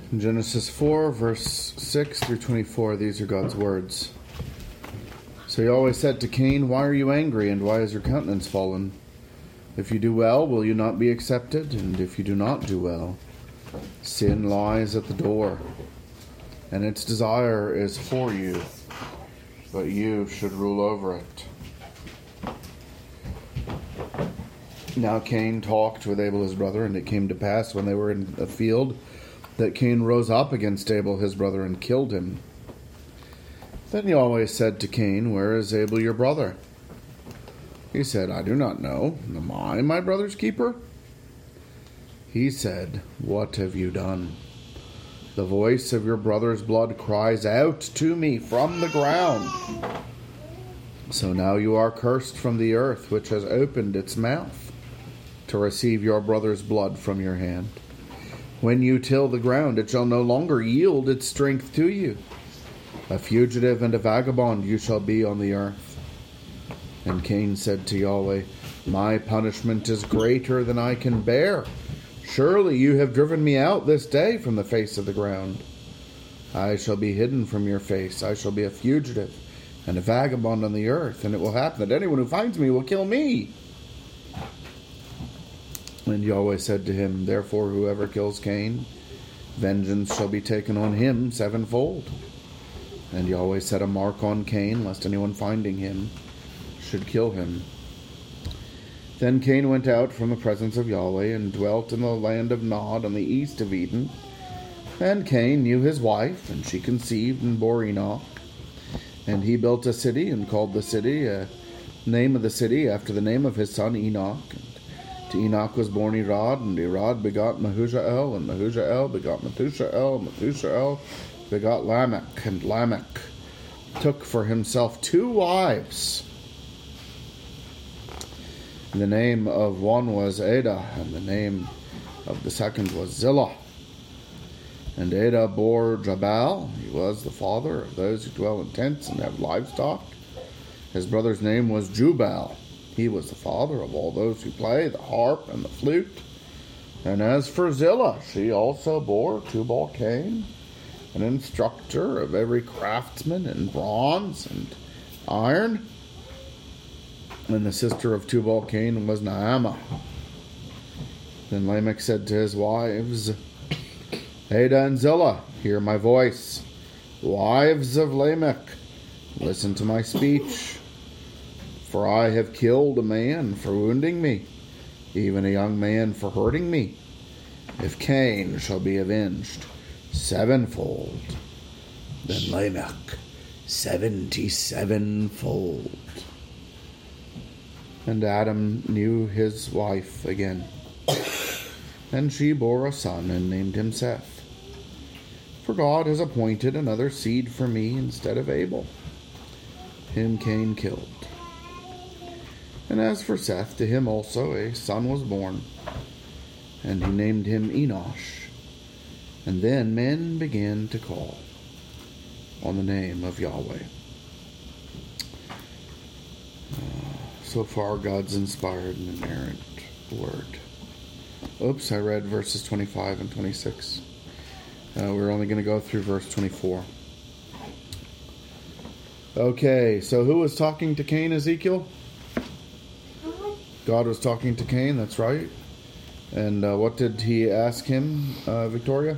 In Genesis 4, verse 6 through 24, these are God's words. So Yahweh said to Cain, "Why are you angry, and why is your countenance fallen? If you do well, will you not be accepted? And if you do not do well, sin lies at the door, and its desire is for you, but you should rule over it." Now Cain talked with Abel his brother, and it came to pass when they were in the field that Cain rose up against Abel his brother and killed him. Then Yahweh said to Cain, "Where is Abel your brother?" He said, "I do not know. Am I my brother's keeper?" He said, "What have you done? The voice of your brother's blood cries out to me from the ground. So now you are cursed from the earth, which has opened its mouth to receive your brother's blood from your hand. When you till the ground, it shall no longer yield its strength to you. A fugitive and a vagabond you shall be on the earth." And Cain said to Yahweh, "My punishment is greater than I can bear. Surely you have driven me out this day from the face of the ground. I shall be hidden from your face. I shall be a fugitive and a vagabond on the earth, and it will happen that anyone who finds me will kill me." And Yahweh said to him, "Therefore whoever kills Cain, vengeance shall be taken on him sevenfold." And Yahweh set a mark on Cain, lest anyone finding him should kill him. Then Cain went out from the presence of Yahweh and dwelt in the land of Nod on the east of Eden. And Cain knew his wife, and she conceived and bore Enoch. And he built a city and called the city, name of the city after the name of his son Enoch. And to Enoch was born Irad, and Irad begot Mehujael, and Mehujael begot Methushael, and Methushael begot Lamech, and Lamech took for himself 2 wives. And the name of one was Adah, and the name of the second was Zillah. And Adah bore Jabal. He was the father of those who dwell in tents and have livestock. His brother's name was Jubal. He was the father of all those who play the harp and the flute. And as for Zillah, she also bore Tubal-Cain, an instructor of every craftsman in bronze and iron. And the sister of Tubal-Cain was Naamah. Then Lamech said to his wives, "Adah and Zillah, hear my voice. Wives of Lamech, listen to my speech. For I have killed a man for wounding me, even a young man for hurting me. If Cain shall be avenged sevenfold, then Lamech 77-fold." And Adam knew his wife again, and she bore a son and named him Seth. For God has appointed another seed for me instead of Abel. Him Cain killed. And as for Seth, to him also a son was born, and he named him Enosh. And then men began to call on the name of Yahweh. So far, God's inspired and inerrant word. Oops, I read verses 25 and 26. We're only going to go through verse 24. Okay, so who was talking to Cain, Ezekiel? God was talking to Cain, that's right. And what did he ask him, Victoria?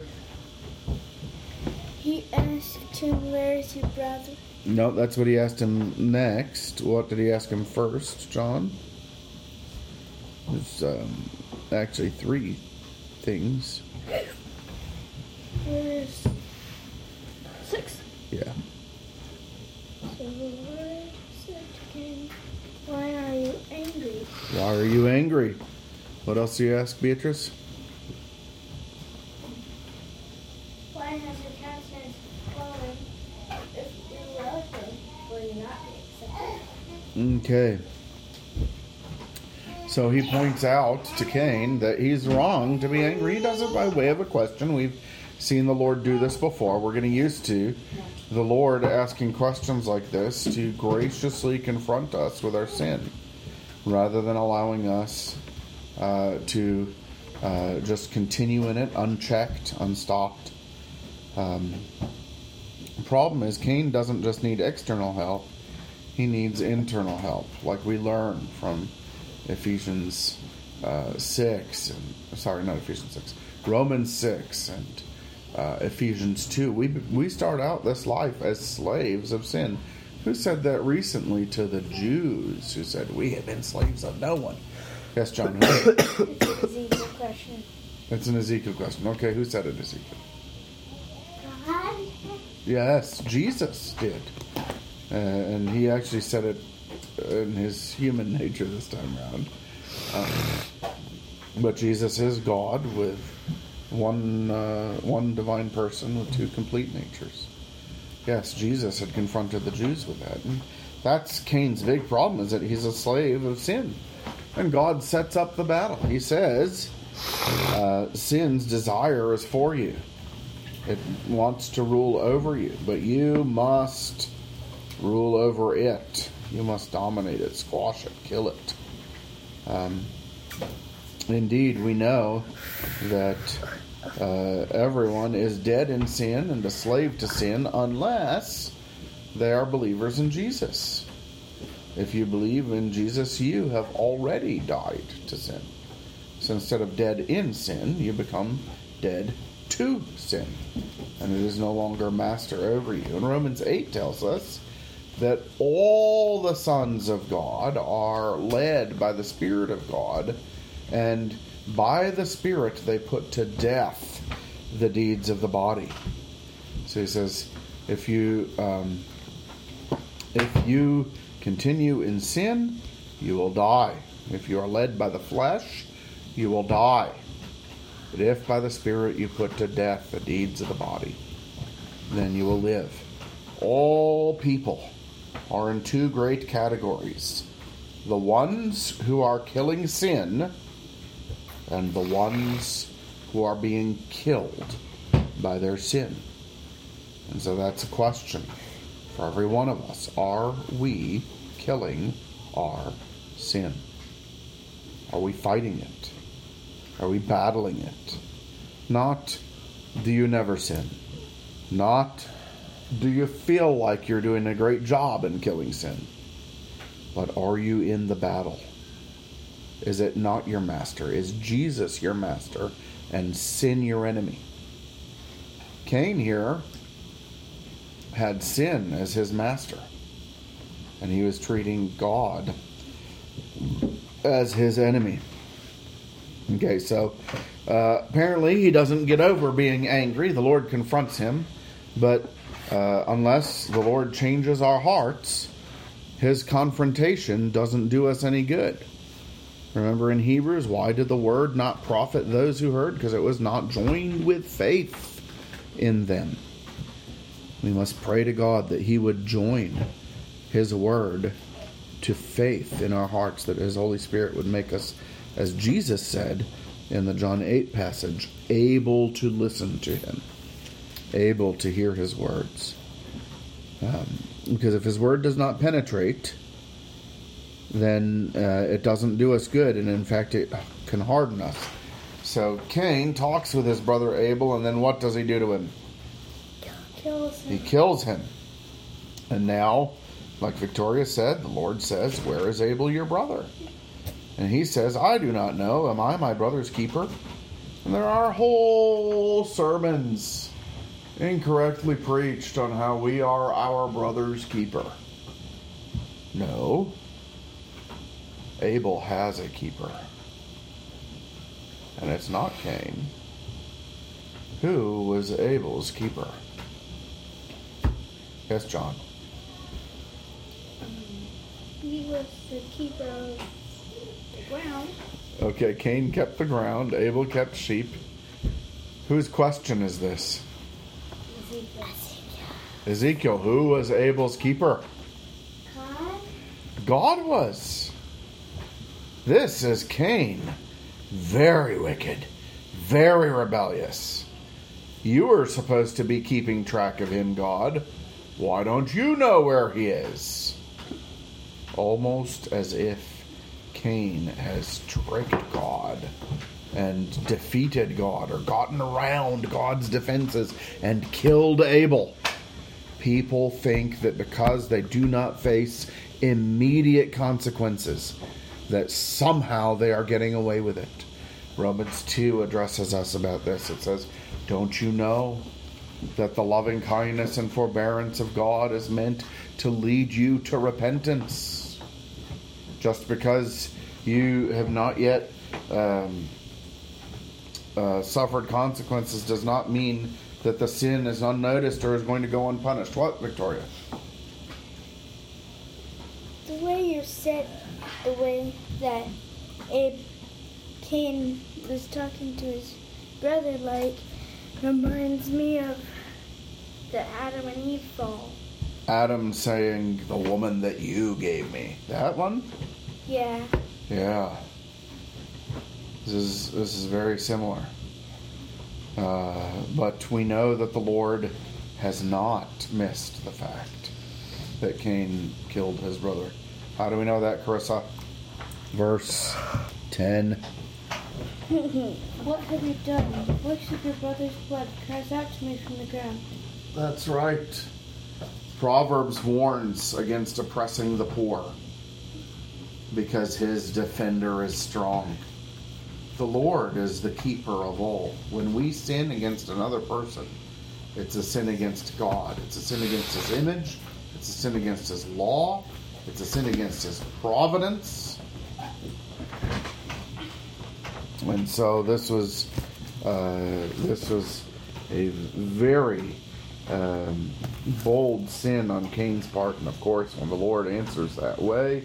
He asked him, "Where is your brother?" No, that's what he asked him next. What did he ask him first, John? There's actually 3 things. There's 6. Yeah. So the Lord said to Cain, "Why are you angry?" Why are you angry? What else do you ask, Beatrice? Why has your countenance fallen? If you love him, will you not be accepted? Okay. So he points out to Cain that he's wrong to be angry. He does it by way of a question. We've seen the Lord do this before. We're getting used to the Lord asking questions like this to graciously confront us with our sin, rather than allowing us to just continue in it unchecked, unstopped, The problem is Cain doesn't just need external help. He needs internal help, like we learn from Ephesians 6, and sorry, not Ephesians 6, Romans 6 and Ephesians 2. We start out this life as slaves of sin. Who said that recently to the Jews, who said, we have been slaves of no one? Yes, John. Ezekiel question. It's an Ezekiel question. Okay, who said it, Ezekiel? God? Yes, Jesus did. And he actually said it in his human nature this time around. But Jesus is God with one divine person with two complete natures. Yes, Jesus had confronted the Jews with that. And that's Cain's big problem, is that he's a slave of sin. And God sets up the battle. He says, sin's desire is for you. It wants to rule over you, but you must rule over it. You must dominate it, squash it, kill it. Indeed, we know that everyone is dead in sin and a slave to sin unless they are believers in Jesus. If you believe in Jesus, you have already died to sin. So instead of dead in sin, you become dead to sin. And it is no longer master over you. And Romans 8 tells us that all the sons of God are led by the Spirit of God, and by the Spirit they put to death the deeds of the body. So he says, if you continue in sin, you will die. If you are led by the flesh, you will die. But if by the Spirit you put to death the deeds of the body, then you will live. All people are in two great categories. The ones who are killing sin, and the ones who are being killed by their sin. And so that's a question for every one of us. Are we killing our sin? Are we fighting it? Are we battling it? Not, do you never sin? Not, do you feel like you're doing a great job in killing sin? But are you in the battle? Is it not your master? Is Jesus your master and sin your enemy? Cain here had sin as his master, and he was treating God as his enemy. Okay, so apparently he doesn't get over being angry. The Lord confronts him, but unless the Lord changes our hearts, his confrontation doesn't do us any good. Remember in Hebrews, why did the word not profit those who heard? Because it was not joined with faith in them. We must pray to God that he would join his word to faith in our hearts, that his Holy Spirit would make us, as Jesus said in the John 8 passage, able to listen to him, able to hear his words. Because if his word does not penetrate, then it doesn't do us good, and in fact it can harden us. So Cain talks with his brother Abel, and then what does he do to him? He kills him. And now, like Victoria said, the Lord says, where is Abel your brother? And he says, I do not know. Am I my brother's keeper? And there are whole sermons incorrectly preached on how we are our brother's keeper. No. Abel has a keeper. And it's not Cain. Who was Abel's keeper? Yes, John. He was the keeper of the ground. Okay, Cain kept the ground. Abel kept sheep. Whose question is this? Ezekiel. Who was Abel's keeper? God. God was. This is Cain. Very wicked. Very rebellious. You were supposed to be keeping track of him, God. Why don't you know where he is? Almost as if Cain has tricked God and defeated God or gotten around God's defenses and killed Abel. People think that because they do not face immediate consequences, that somehow they are getting away with it. Romans 2 addresses us about this. It says, don't you know that the loving kindness and forbearance of God is meant to lead you to repentance? Just because you have not yet suffered consequences does not mean that the sin is unnoticed or is going to go unpunished. What, Victoria? The way you said, the way that Cain was talking to his brother, like, reminds me of the Adam and Eve fall. Adam saying, the woman that you gave me. That one? Yeah. Yeah. This is very similar. But we know that the Lord has not missed the fact that Cain killed his brother. How do we know that, Carissa? Verse 10. What have you done? Worship your brother's blood cries out to me from the ground. That's right. Proverbs warns against oppressing the poor because his defender is strong. The Lord is the keeper of all. When we sin against another person, it's a sin against God. It's a sin against his image. It's a sin against his law. It's a sin against his providence. And so this was a very bold sin on Cain's part. And of course, when the Lord answers that way,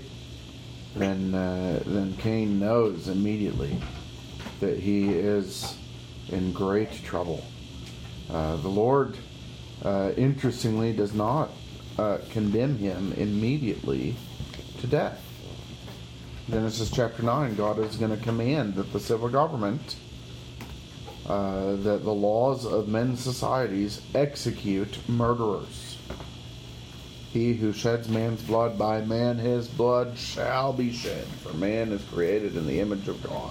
then Cain knows immediately that he is in great trouble. The Lord, interestingly, does not condemn him immediately to death. Genesis chapter 9, God is going to command that the civil government, that the laws of men's societies execute murderers. He who sheds man's blood, by man his blood shall be shed, for man is created in the image of God.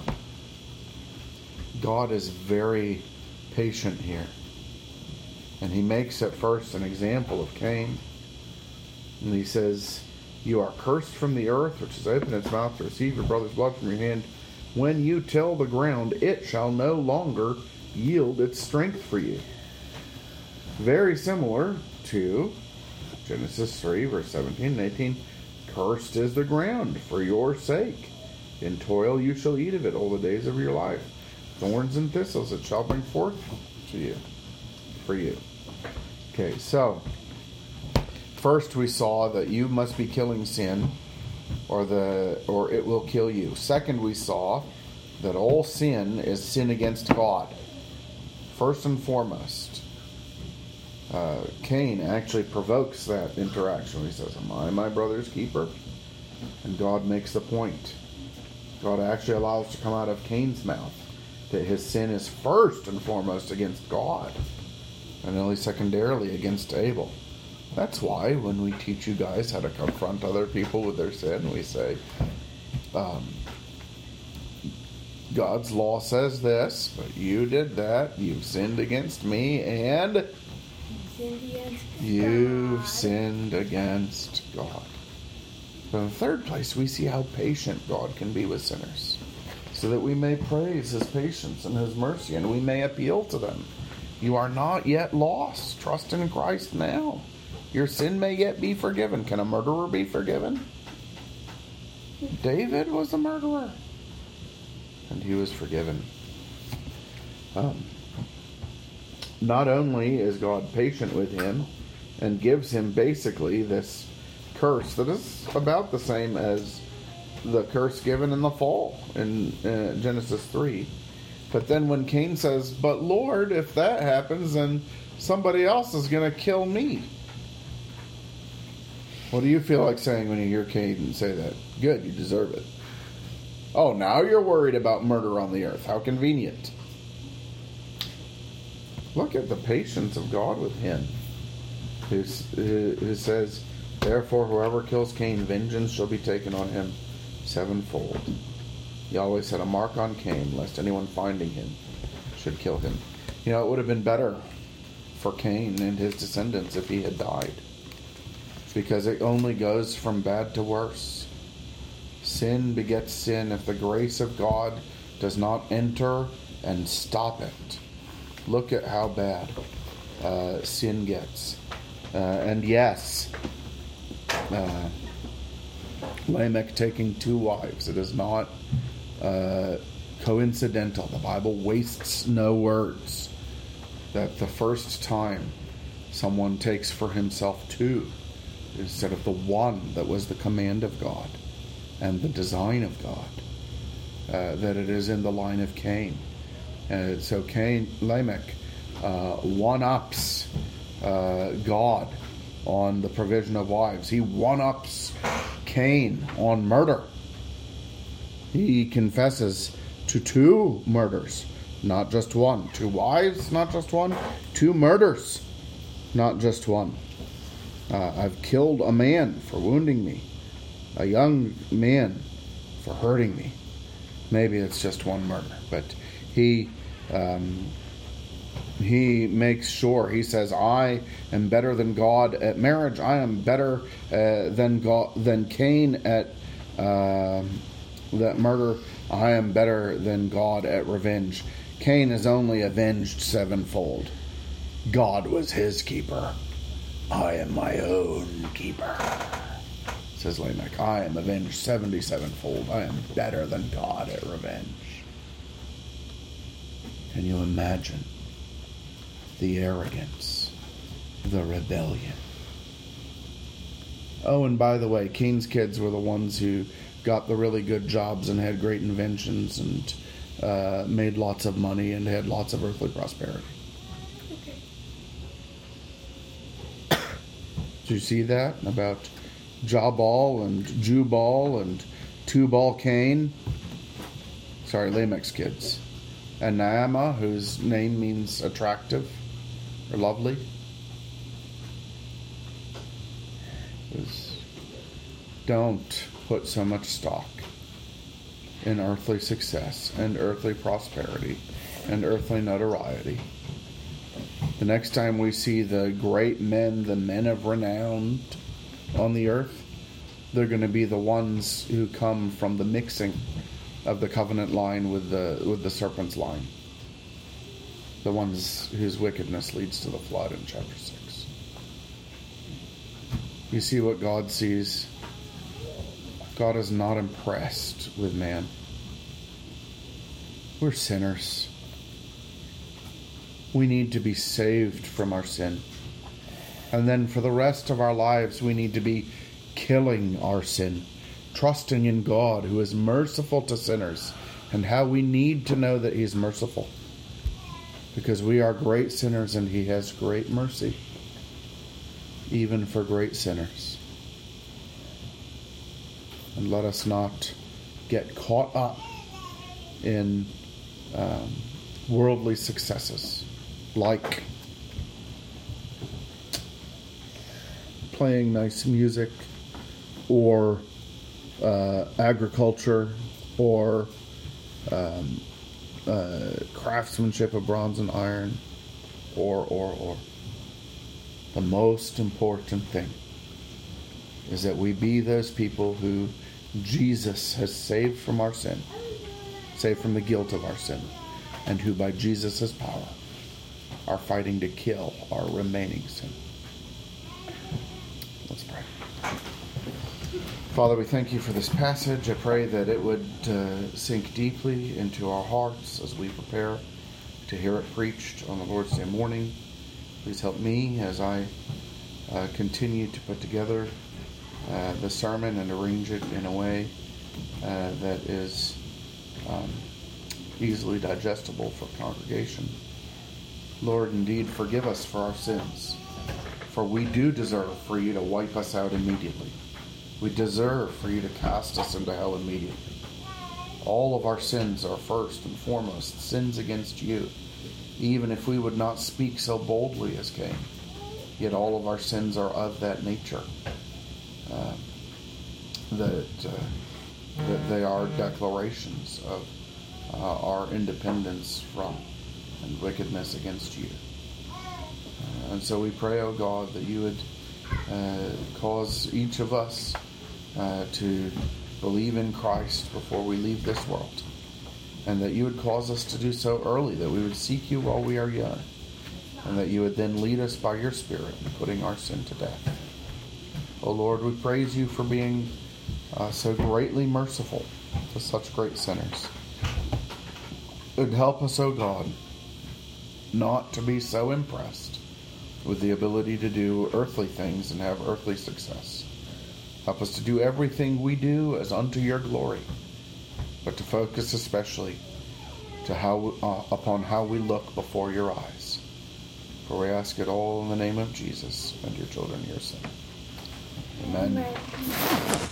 God is very patient here. And he makes at first an example of Cain. And he says, you are cursed from the earth, which has opened its mouth to receive your brother's blood from your hand. When you till the ground, it shall no longer yield its strength for you. Very similar to Genesis 3, verse 17 and 18. Cursed is the ground for your sake. In toil you shall eat of it all the days of your life. Thorns and thistles it shall bring forth to you, for you. Okay, so first we saw that you must be killing sin, or it will kill you. Second, we saw that all sin is sin against God. First and foremost, Cain actually provokes that interaction. He says, am I my brother's keeper? And God makes the point. God actually allows to come out of Cain's mouth that his sin is first and foremost against God, and only secondarily against Abel. That's why when we teach you guys how to confront other people with their sin, we say, God's law says this, but you did that, you've sinned against me, and you've sinned against God. But in the third place, we see how patient God can be with sinners, so that we may praise his patience and his mercy, and we may appeal to them. You are not yet lost. Trust in Christ now. Your sin may yet be forgiven. Can a murderer be forgiven? David was a murderer, and he was forgiven. Not only is God patient with him and gives him basically this curse that is about the same as the curse given in the fall in Genesis 3. But then when Cain says, but Lord, if that happens, then somebody else is going to kill me. What do you feel like saying when you hear Cain say that? Good, you deserve it. Oh, now you're worried about murder on the earth. How convenient. Look at the patience of God with him, who says, therefore whoever kills Cain, vengeance shall be taken on him sevenfold. Yahweh set a mark on Cain, lest anyone finding him should kill him. You know, it would have been better for Cain and his descendants if he had died. Because it only goes from bad to worse. Sin begets sin if the grace of God does not enter and stop it. Look at how bad sin gets. And yes, Lamech taking 2 wives. It is not coincidental. The Bible wastes no words. That the first time someone takes for himself 2 instead of the 1 that was the command of God and the design of God, that it is in the line of Cain. So Lamech one-ups God on the provision of wives. He one-ups Cain on murder. He confesses to 2 murders, not just 1. 2 wives, not just 1. 2 murders, not just 1. I've killed a man for wounding me, a young man for hurting me. Maybe it's just 1 murder, but he makes sure. He says, "I am better than God at marriage. I am better than Cain at that murder. I am better than God at revenge. Cain is only avenged 7-fold. God was his keeper. I am my own keeper," says Lamech. "I am avenged 77-fold. I am better than God at revenge." Can you imagine the arrogance, the rebellion? Oh, and by the way, Cain's kids were the ones who got the really good jobs and had great inventions and made lots of money and had lots of earthly prosperity. Okay. Do you see that about Jabal and Jubal and Tubal Cain? Sorry, Lamech's kids. And Naamah, whose name means attractive or lovely. Don't put so much stock in earthly success and earthly prosperity and earthly notoriety. The next time we see the great men, the men of renown on the earth, they're going to be the ones who come from the mixing of the covenant line with the serpent's line. The ones whose wickedness leads to the flood in chapter 6. You see what God sees? God is not impressed with man. We're sinners. We need to be saved from our sin. And then for the rest of our lives, we need to be killing our sin, trusting in God who is merciful to sinners, and how we need to know that He is merciful. Because we are great sinners and He has great mercy, even for great sinners. And let us not get caught up in worldly successes, like playing nice music, or agriculture, or craftsmanship of bronze and iron, or. The most important thing is that we be those people who Jesus has saved from our sin, saved from the guilt of our sin, and who by Jesus' power are fighting to kill our remaining sin. Let's pray. Father, we thank You for this passage. I pray that it would sink deeply into our hearts as we prepare to hear it preached on the Lord's Day morning. Please help me as I continue to put together the sermon and arrange it in a way that is easily digestible for congregation. Lord, indeed, forgive us for our sins, for we do deserve for You to wipe us out immediately. We deserve for You to cast us into hell immediately. All of our sins are first and foremost sins against You, even if we would not speak so boldly as Cain. Yet all of our sins are of that nature, that that they are declarations of our independence from and wickedness against you. And so we pray, O God, that you would cause each of us to believe in Christ before we leave this world, and that you would cause us to do so early, that we would seek you while we are young, and that you would then lead us by your Spirit in putting our sin to death. O Lord, we praise you for being so greatly merciful to such great sinners. It would help us, O God, not to be so impressed with the ability to do earthly things and have earthly success. Help us to do everything we do as unto your glory, but to focus especially upon how we look before your eyes. For we ask it all in the name of Jesus and your children, your son. Amen. Amen.